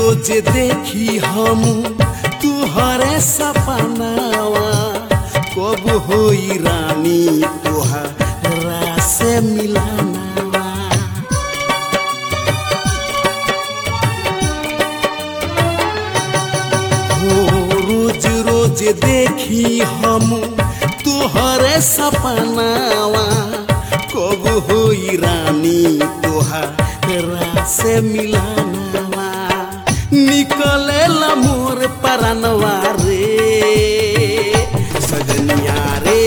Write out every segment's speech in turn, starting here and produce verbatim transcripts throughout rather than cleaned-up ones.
रोज देखी हम तुहरे सपनावा कब होई रानी तुहरा से मिलाना। हो रोज रोज देखी हम तुहरे सपनावा कब होई रानी तुहरा से मिलाना। निकले ला मोर परनवा रे सजनिया रे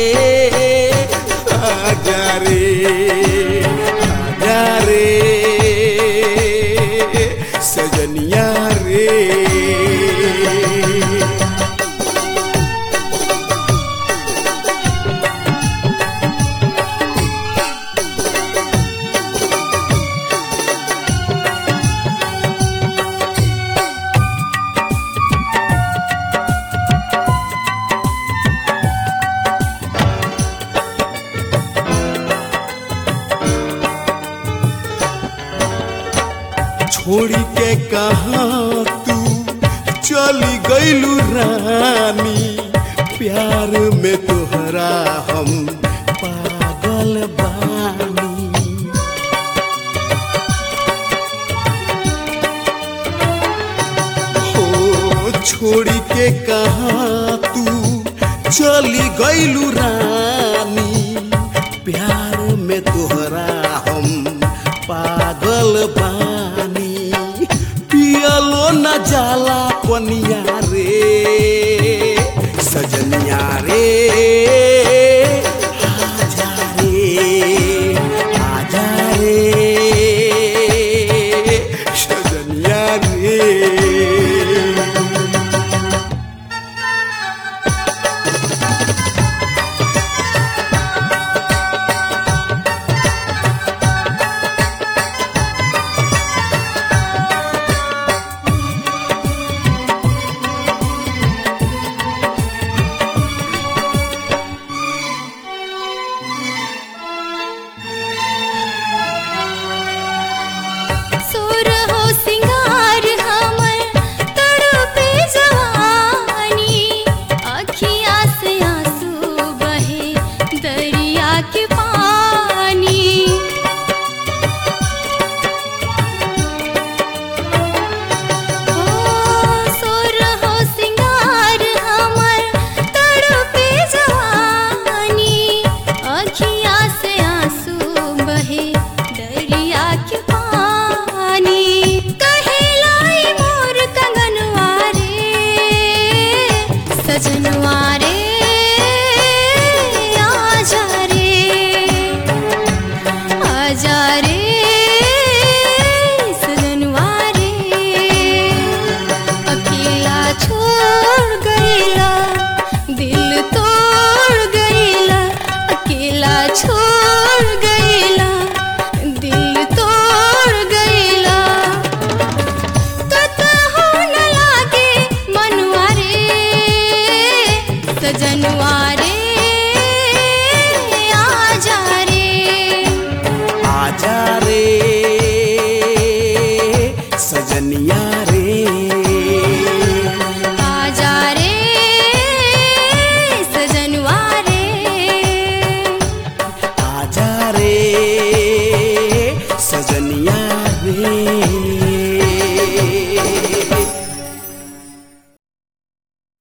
आजा रे आजा रे सजनिया रे। छोड़ी के कहाँ तू चली गईलू रानी प्यार में तोहरा हम पागल बानी। हो छोड़ी के कहाँ तू चली गईलू रानी प्यार में तोहरा हम पागल बानी। पियलो न जाला पनिया रे सजनिया रे आजा रे आजा रे सजनिया रे।